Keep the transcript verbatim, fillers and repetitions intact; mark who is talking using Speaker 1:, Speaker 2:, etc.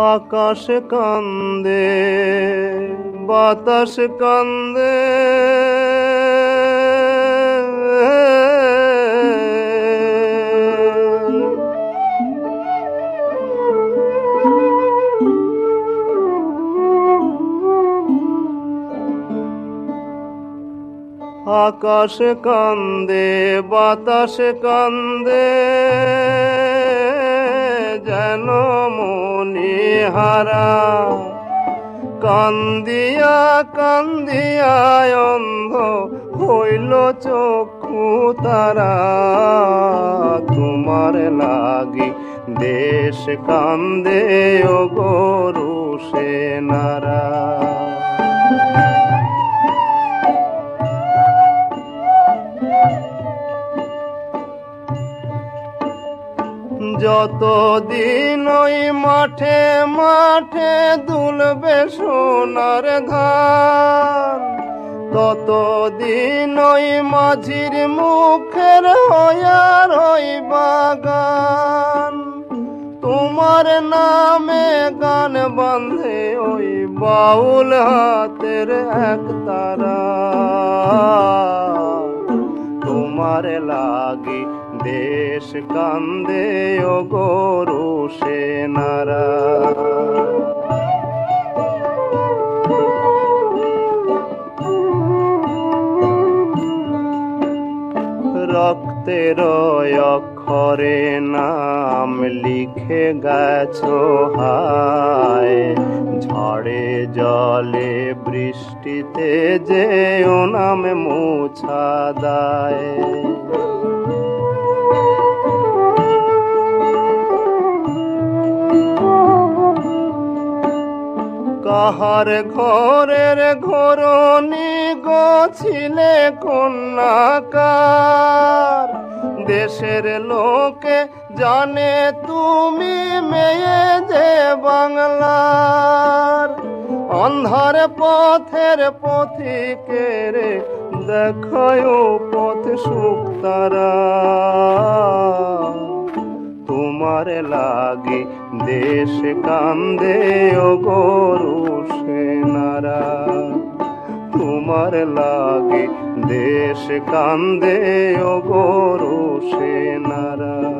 Speaker 1: আকাশ কান্দে বাতাস কান্দে আকাশ কান্দে বাতাস কান্দে যেন মণিহারা কান্দিয়া কান্দিয়া অন্ধ হইল চক্ষু তারা। তোমার লাগি দেশ কান্দে ও গরু সেনারা। যতদিন ওই মাঠে মাঠে দুলবে সোনার ধান, ততদিন ওই মাঝির মুখের হইয়ার ওই বাগান। তোমার নামে গান বাঁধে ওই বাউল হাতের এক তারা। তোমার লাগি দেশ কান্দে ও গরু সেনারা। রক্তের অক্ষরে নাম লিখে গেছো হায়, ঝড়ে জলে বৃষ্টিতে যে ও নাম মুছা দায়। কাহার ঘরের ঘরণী গছিলে কন্যাকার, দেশের লোকে জানে তুমি মেয়ে যে বাংলার। অন্ধার পথের পথিকের দেখায় পথ সুখ তারা। তোমার লাগি দেশ কান্দে ও গরু সেনারা। তোমার লাগি দেশ কান্দে ও গরু সেনারা।